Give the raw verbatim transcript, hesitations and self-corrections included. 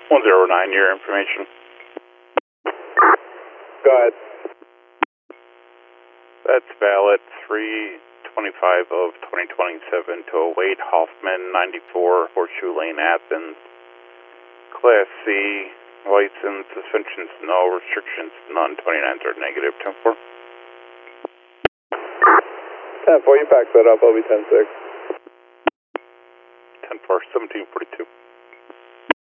one zero nine, your information. Go ahead. That's valid three twenty-five of twenty twenty-seven to await Hoffman, ninety-four, Horseshoe Lane, Athens. Class C, license, suspensions, no, restrictions, none, twenty-nines are negative, ten four. ten four, you pack that up, I'll be ten six. ten four, seventeen forty-two.